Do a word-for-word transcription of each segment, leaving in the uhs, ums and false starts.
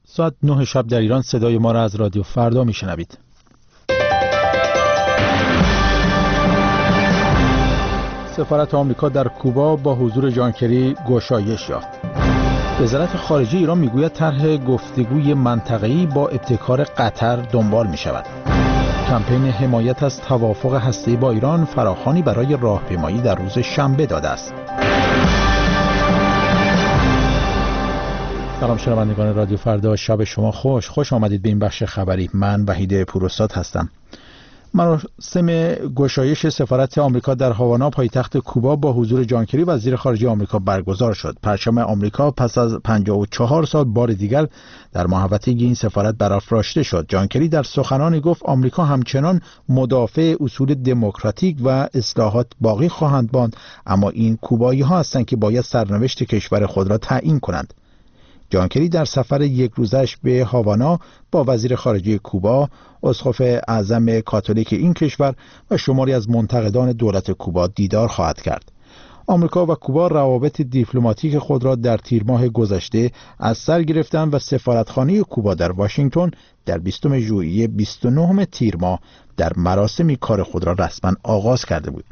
ساعت نه شب در ایران صدای ما را از رادیو فردا میشنوید. سفارت آمریکا در کوبا با حضور جان کری گشایش یافت. وزارت خارجه ایران میگوید طرح گفتگوی منطقه‌ای با ابتکار قطر دنبال می شود. کمپین حمایت از توافق هسته‌ای با ایران فراخوانی برای راهپیمایی در روز شنبه داده است. سلام شنوندگان رادیو فردا، شب شما خوش. خوش آمدید به این بخش خبری. من وحید پوراستاد هستم. مراسم گشایش سفارت آمریکا در هاوانا پایتخت کوبا با حضور جان کری وزیر خارجه آمریکا برگزار شد. پرچم آمریکا پس از پنجاه و چهار سال بار دیگر در محوطه این سفارت برافراشته شد. جان کری در سخنانی گفت آمریکا همچنان مدافع اصول دموکراتیک و اصلاحات باقی خواهند ماند، اما این کوبایی ها هستند که باید سرنوشت کشور خود را تعیین کنند. جان کری در سفر یک روزش به هاوانا با وزیر خارجه کوبا، اسقف اعظم کاتولیک این کشور و شماری از منتقدان دولت کوبا دیدار خواهد کرد. آمریکا و کوبا روابط دیپلماتیک خود را در تیر ماه گذشته از سر گرفتند و سفارتخانه کوبا در واشنگتن در بیستم ژوئیه بیست و نهم تیر ماه در مراسمی کار خود را رسما آغاز کرده بود.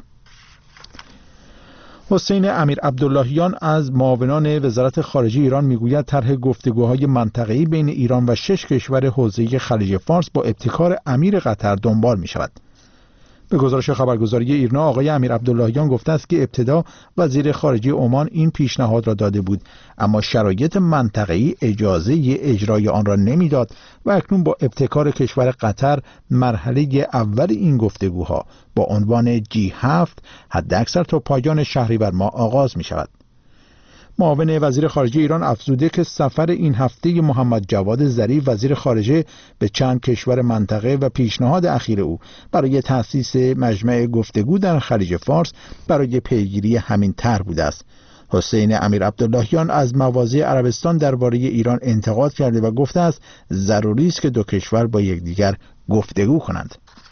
حسین امیر عبداللهیان از معاونان وزارت خارجه ایران میگوید طرح گفتگوهای منطقه‌ای بین ایران و شش کشور حوزه خلیج فارس با ابتکار امیر قطر دنبال می شود. به گزارش خبرگزاری ایرنا آقای امیر عبداللهیان گفته است که ابتدا وزیر خارجه عمان این پیشنهاد را داده بود، اما شرایط منطقه‌ای اجازه اجرای آن را نمیداد و اکنون با ابتکار کشور قطر مرحله اول این گفتگوها با عنوان جی هفت حداکثر تا پایان شهریور ماه آغاز می شود. معاون وزیر خارجه ایران افزوده که سفر این هفته محمد جواد ظریف وزیر خارجه به چند کشور منطقه و پیشنهاد اخیر او برای تأسیس مجمع گفتگو در خلیج فارس برای پیگیری همین طرح بوده است. حسین امیر عبداللهیان از مواضع عربستان درباره ایران انتقاد کرده و گفته است ضروری است که دو کشور با یکدیگر گفتگو کنند.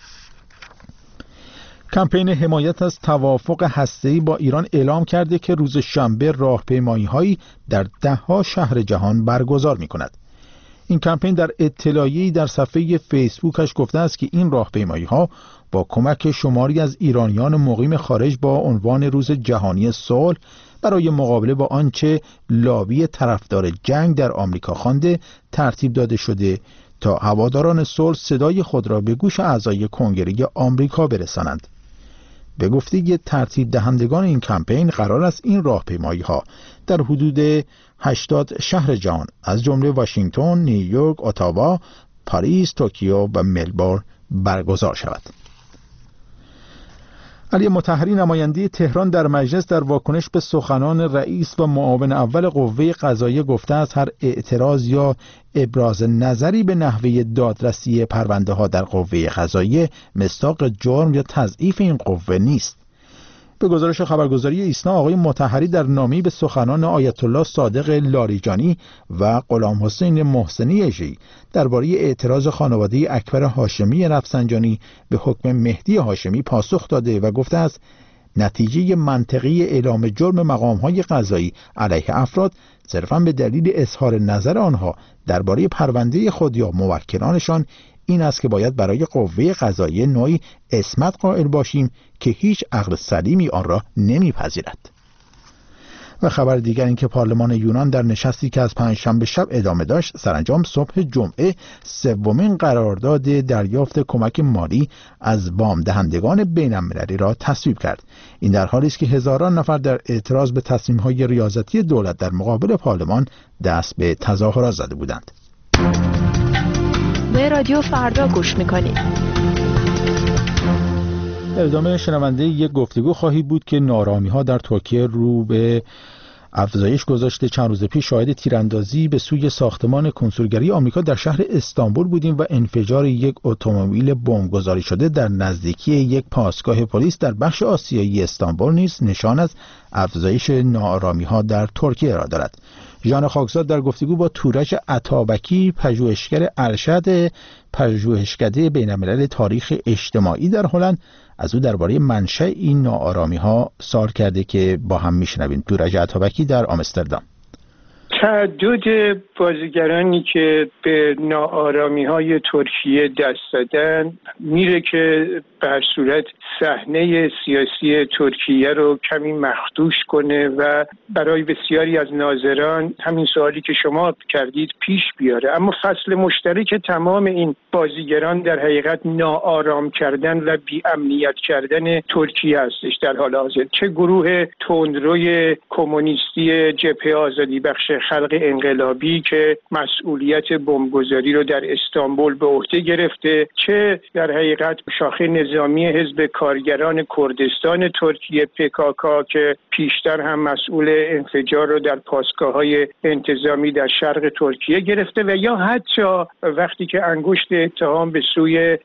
کمپین حمایت از توافق هسته‌ای با ایران اعلام کرده که روز شنبه راهپیمایی‌هایی در ده‌ها شهر جهان برگزار می‌کند. این کمپین در اطلاعیه‌ای در صفحه فیسبوکش گفته است که این راهپیمایی‌ها با کمک شماری از ایرانیان مقیم خارج با عنوان روز جهانی صلح برای مقابله با آنچه لابی طرفدار جنگ در آمریکا خوانده ترتیب داده شده تا هواداران صلح صدای خود را به گوش اعضای کنگره آمریکا برسانند. به گفته ترتیب دهندگان این کمپین قرار است این راهپیمایی‌ها در حدود هشتاد شهر جهان از جمله واشنگتن، نیویورک، اتاوا، پاریس، توکیو و ملبورن برگزار شود. علی مطهری نماینده تهران در مجلس در واکنش به سخنان رئیس و معاون اول قوه قضاییه گفته است هر اعتراض یا ابراز نظری به نحوه دادرسی پرونده ها در قوه قضاییه مصداق جرم یا تضعیف این قوه نیست. به گزارش خبرگزاری ایسنا آقای مطهری در نامه‌ای به سخنان آیت الله صادق لاریجانی و غلام حسین محسنی اژه‌ای درباره اعتراض خانواده اکبر هاشمی رفسنجانی به حکم مهدی هاشمی پاسخ داده و گفته است نتیجه منطقی اعلام جرم مقام‌های قضایی علیه افراد صرفاً به دلیل اظهار نظر آنها درباره پرونده خود یا موکلانشان این است که باید برای قوه قضاییه نوعی عصمت قائل باشیم که هیچ عقل سلیمی آن را نمیپذیرد. و خبر دیگر این که پارلمان یونان در نشستی که از پنجشنبه شب ادامه داشت سرانجام صبح جمعه سومین قرارداد دریافت کمک مالی از وام دهندگان بین المللی را تصویب کرد. این در حالی است که هزاران نفر در اعتراض به تصمیم‌های ریاضتی دولت در مقابل پارلمان دست به تظاهرات زده بودند. به رادیو فردا گوش میکنید. ادامه شنونده یک گفتگو خواهی بود که نارامی ها در ترکیه رو به افزایش گذاشته. چند روز پیش شاهد تیراندازی به سوی ساختمان کنسولگری آمریکا در شهر استانبول بودیم و انفجار یک اتومبیل بمبگذاری شده در نزدیکی یک پاسگاه پلیس در بخش آسیایی استانبول نیز نشان از افزایش نارامی ها در ترکیه را دارد. ژان خاکزاد در گفتگو با تورج عطابکی پژوهشگر ارشد پژوهشکده بین‌الملل تاریخ اجتماعی در هلند از او درباره منشأ این ناآرامی ها سوال کرده که با هم میشنویم. تورج عطابکی در آمستردام. تعدد بازیگرانی که به ناآرامی‌های ترکیه دست زدن میره که به هر صورت صحنه سیاسی ترکیه رو کمی مخدوش کنه و برای بسیاری از ناظران همین سوالی که شما کردید پیش بیاره. اما فصل مشترک تمام این بازیگران در حقیقت ناآرام کردن و بی‌امنیت کردن ترکیه هستش در حال حاضر. چه گروه تندروی کمونیستی جبهه آزادی بخش خلق انقلابی که مسئولیت بمبگذاری رو در استانبول به عهده گرفته، چه در حقیقت شاخه نظامی حزب کارگران کردستان ترکیه پکاکا که پیشتر هم مسئول انفجار رو در پاسگاه‌های انتظامی در شرق ترکیه گرفته، و یا حتی وقتی که انگشت اتهام به سوی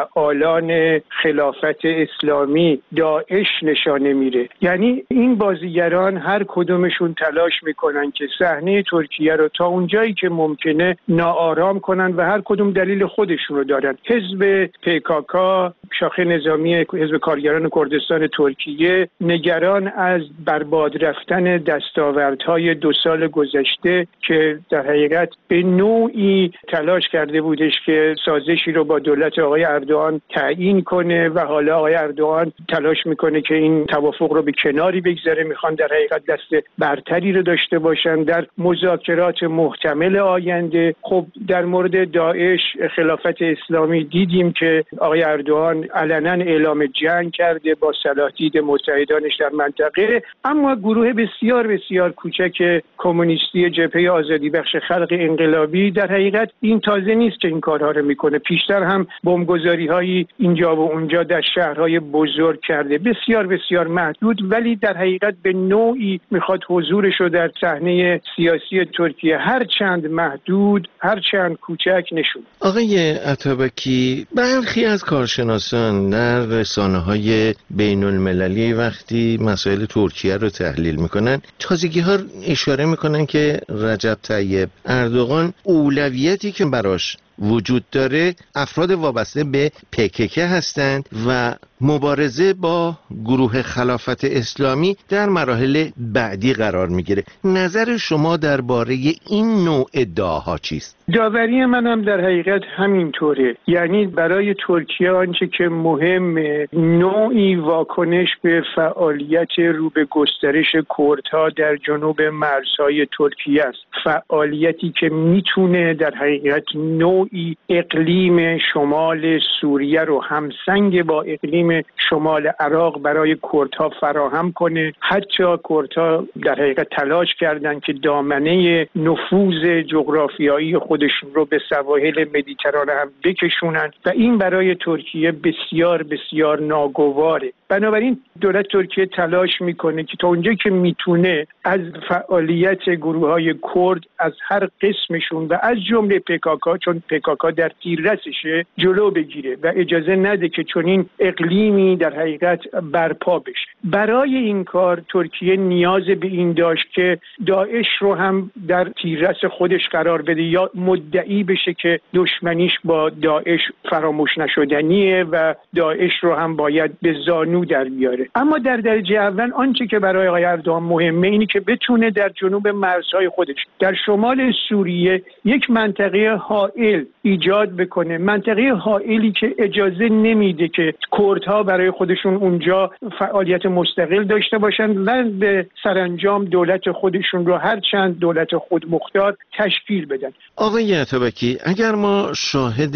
فعالان خلافت اسلامی داعش نشانه میره. یعنی این بازیگران هر کدومشون تلاش میکنن که صحنه ترکیه رو تا اونجایی که ممکنه ناآرام کنن و هر کدوم دلیل خودشون رو دارن. حزب پیکاکا، شاخه نظامی حزب کارگران کردستان ترکیه، نگران از برباد رفتن دستاوردهای دو سال گذشته که در حقیقت به نوعی تلاش کرده بودش که سازشی رو با دولت آقای اردوغان تعیین کنه و حالا آقای اردوغان تلاش میکنه که این توافق رو به کناری بگذاره. میخوان در حقیقت دست برتری رو داشته باشن در مذاکرات محتمل آینده. خب در مورد داعش خلافت اسلامی دیدیم که آقای اردوغان علنا اعلام جنگ کرده با صلاح دید متحدانش در منطقه، اما گروه بسیار بسیار کوچک کمونیستی جبهه آزادی بخش خلق انقلابی در حقیقت این تازه نیست که این کارها رو میکنه. پیشتر هم بمبگذاری‌هایی اینجا و اونجا در شهرهای بزرگ کرده، بسیار بسیار محدود، ولی در حقیقت به نوعی میخواد حضورش رو در صحنه سیاسی ترکیه هر چند محدود، هر چند کوچک نشون. آقای عطابکی، برخی از کارشناسان در رسانه‌های بین المللی وقتی مسائل ترکیه رو تحلیل میکنن، تازگی‌ها اشاره میکنن که رجب طیب اردوغان اولویتی که براش وجود داره افراد وابسته به پکک هستند و مبارزه با گروه خلافت اسلامی در مراحل بعدی قرار میگیره. نظر شما درباره این نوع ادعاها چیست؟ داوری منم در حقیقت همینطوره. یعنی برای ترکیه آنچه که مهمه نوعی واکنش به فعالیت رو به گسترش کردها در جنوب مرزهای ترکیه است. فعالیتی که میتونه در حقیقت نوعی اقلیم شمال سوریه رو همسنگ با اقلیم شمال عراق برای کردها فراهم کنه. حتی کردها در حقیقت تلاش کردن که دامنه نفوذ جغرافیایی خودشون رو به سواحل مدیترانه هم بکشونن و این برای ترکیه بسیار بسیار ناگواره. بنابراین دولت ترکیه تلاش میکنه که تا اونجایی که میتونه از فعالیت گروه‌های کرد از هر قسمشون و از جمله پکاکا، چون پکاکا در تیررسشه، جلو بگیره و اجازه نده که چنین اقلیمی در حقیقت برپا بشه. برای این کار ترکیه نیاز به این داشت که داعش رو هم در تیررس خودش قرار بده یا مدعی بشه که دشمنیش با داعش فراموش نشدنیه و داعش رو هم باید به زانو در بیاره. اما در درجه اول آنچه که برای آقای اردوغان مهمه اینی که بتونه در جنوب مرزهای خودش در شمال سوریه یک منطقه حائل ایجاد بکنه، منطقه حائلی که اجازه نمیده که کردها برای خودشون اونجا فعالیت مستقل داشته باشن و به سرانجام دولت خودشون رو هر چند دولت خودمختار تشکیل بدن. آقای عطابکی، اگر ما شاهد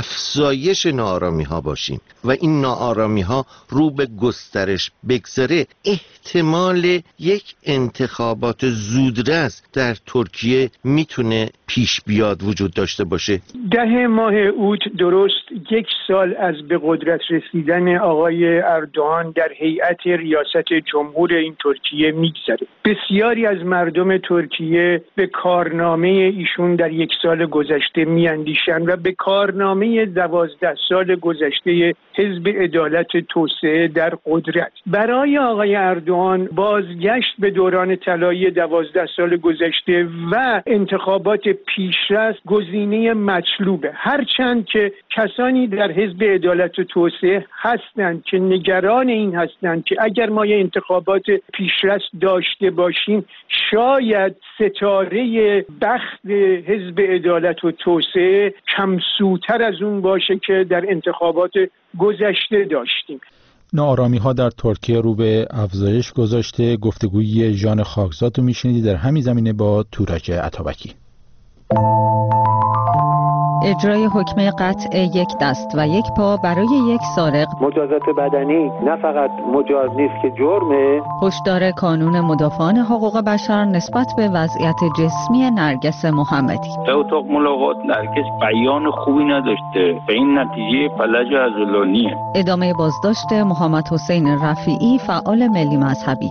افزایش ناآرامی ها باشیم و این ناآرامی ها رو به گسترش بگذاره، احتمال یک انتخابات زودرس در ترکیه میتونه پیش بیاد وجود داشته باشه؟ ده ماه اوت، درست یک سال از به قدرت رسیدن آقای اردوغان در هیئت ریاست جمهور این ترکیه میگذره. بسیاری از مردم ترکیه به کارنامه ایشون در یک سال گذشته میاندیشن و به کارنامه دوازده سال گذشته حزب عدالت و توسعه در قدرت. برای آقای اردوغان بازگشت به دوران طلایی دوازده سال گذشته و انتخابات پیشرفت گزینه مطلوبه، هرچند که کسانی در حزب عدالت و توسعه هستند که نگران این هستند که اگر ما یه انتخابات پیشرفت داشته باشیم شاید ستاره بخت حزب عدالت و توسعه کمسوتر از اون باشه که در انتخابات گذشته داشتیم. ناآرامی ها در ترکیه رو به افزایش گذاشته. گفتگوی ژان خاکزاد رو میشنیدید در همین زمینه با تورج عطابکی. اجرای حکم قطع یک دست و یک پا برای یک سارق. مجازات بدنی نه فقط مجاز نیست که جرمه. هشدار کانون مدافعان حقوق بشر نسبت به وضعیت جسمی نرگس محمدی. در اتاق ملاقات نرگس بیان خوبی نداشته، به این نتیجه فلج عضلانیه. ادامه بازداشت محمد حسین رفیعی فعال ملی مذهبی.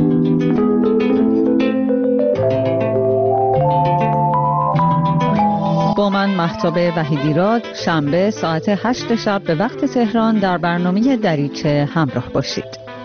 با من مهتاب وحیدیراد، شنبه ساعت هشت شب به وقت تهران در برنامه دریچه همراه باشید.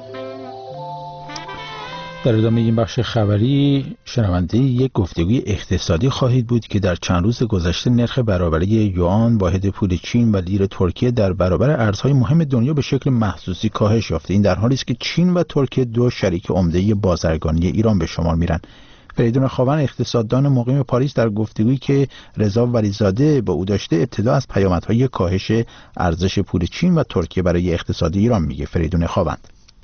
در ادامه این بخش خبری شنونده یک گفتگوی اقتصادی خواهید بود که در چند روز گذشته نرخ برابری یوآن واحد پول چین و لیر ترکیه در برابر ارزهای مهم دنیا به شکل محسوسی کاهش یافته. این در حالی است که چین و ترکیه دو شریک عمده بازرگانی ایران به شمار میرند. فریدون خاون اقتصاددان مقیم پاریس در گفتگویی که رضا ولیزاده با او داشته ابتدا از پیامدهای کاهش ارزش پول چین و ترکیه برای اقتصاد ایران میگه. فریدون خاون: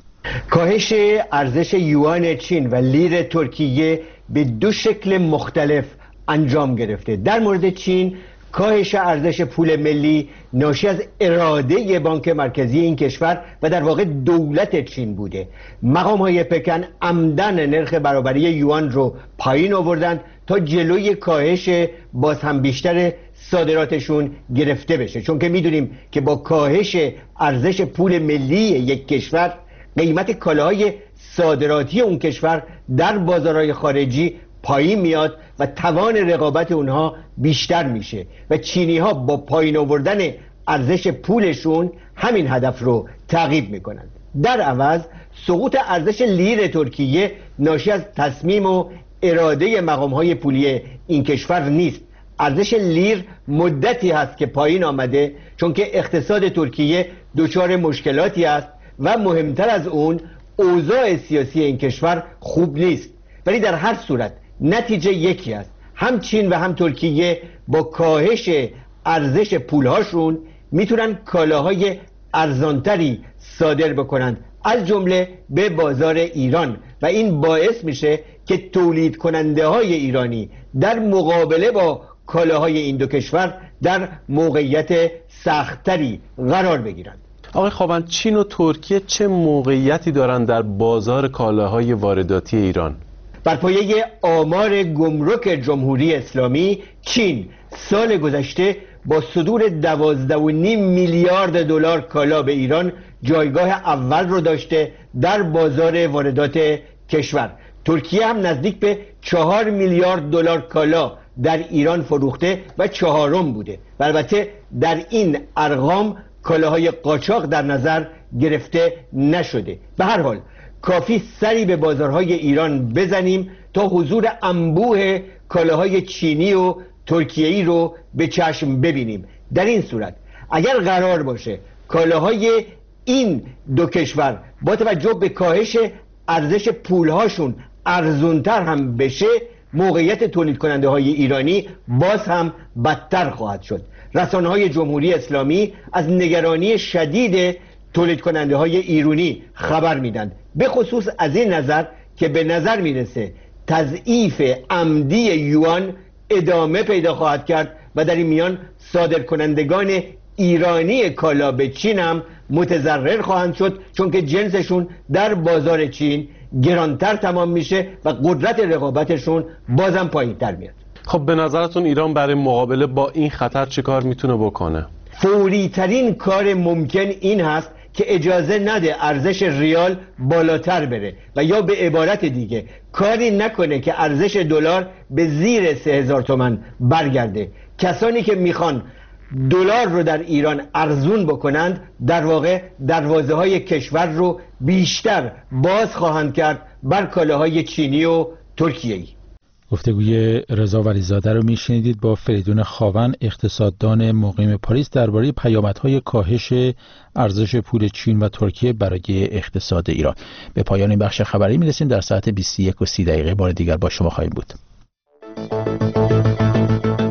کاهش ارزش یوان چین و لیر ترکیه به دو شکل مختلف انجام گرفته. در مورد چین کاهش ارزش پول ملی ناشی از اراده بانک مرکزی این کشور و در واقع دولت چین بوده. مقام های پکن عمدن نرخ برابری یوان رو پایین آوردند تا جلوی کاهش باز هم بیشتر صادراتشون گرفته بشه، چون که میدونیم که با کاهش ارزش پول ملی یک کشور قیمت کالاهای صادراتی اون کشور در بازارهای خارجی پایین میاد و توان رقابت اونها بیشتر میشه و چینی ها با پایین آوردن ارزش پولشون همین هدف رو تعقیب میکنند. در عوض سقوط ارزش لیر ترکیه ناشی از تصمیم و اراده مقام های پولی این کشور نیست. ارزش لیر مدتی هست که پایین آمده چون که اقتصاد ترکیه دچار مشکلاتی است و مهمتر از اون اوضاع سیاسی این کشور خوب نیست. ولی در هر صورت نتیجه یکی است، هم چین و هم ترکیه با کاهش ارزش پولهاشون میتونن کالاهای ارزانتری صادر بکنند، از جمله به بازار ایران، و این باعث میشه که تولید کننده های ایرانی در مقابله با کالاهای این دو کشور در موقعیت سختری قرار بگیرند. آقای خاون، چین و ترکیه چه موقعیتی دارند در بازار کالاهای وارداتی ایران؟ بر پایه آمار گمرک جمهوری اسلامی، چین سال گذشته با صدور دوازده و نیم میلیارد دلار کالا به ایران جایگاه اول رو داشته در بازار واردات کشور. ترکیه هم نزدیک به چهار میلیارد دلار کالا در ایران فروخته و چهارم بوده و البته در این ارقام کالاهای قاچاق در نظر گرفته نشده. به هر حال کافی سری به بازارهای ایران بزنیم تا حضور انبوه کالاهای چینی و ترکیه‌ای رو به چشم ببینیم. در این صورت اگر قرار باشه کالاهای این دو کشور با توجه به کاهش ارزش پولهاشون ارزونتر هم بشه، موقعیت تولید کننده های ایرانی باز هم بدتر خواهد شد. رسانه های جمهوری اسلامی از نگرانی شدید تولید کننده های ایرانی خبر میدن، به خصوص از این نظر که به نظر میرسه تضعیف عمدی یوان ادامه پیدا خواهد کرد و در این میان صادر کنندگان ایرانی کالا به چین هم متضرر خواهند شد، چون که جنسشون در بازار چین گرانتر تمام میشه و قدرت رقابتشون بازم پایینتر میاد. خب به نظرتون ایران برای مقابله با این خطر چه کار میتونه بکنه؟ فوری ترین کار ممکن این هست که اجازه نده ارزش ریال بالاتر بره و یا به عبارت دیگه کاری نکنه که ارزش دلار به زیر سه هزار تومان برگرده. کسانی که میخوان دلار رو در ایران ارزون بکنند، در واقع دروازه های کشور رو بیشتر باز خواهند کرد بر کالاهای چینی و ترکیه‌ای. گفتگوی رضا ولیزاده رو میشنیدید با فریدون خاون، اقتصاددان مقیم پاریس، درباره پیامدهای کاهش ارزش پول چین و ترکیه برای اقتصاد ایران. به پایان این بخش خبری میرسیم. در ساعت بیست و یک و سی دقیقه بار دیگر با شما خواهیم بود.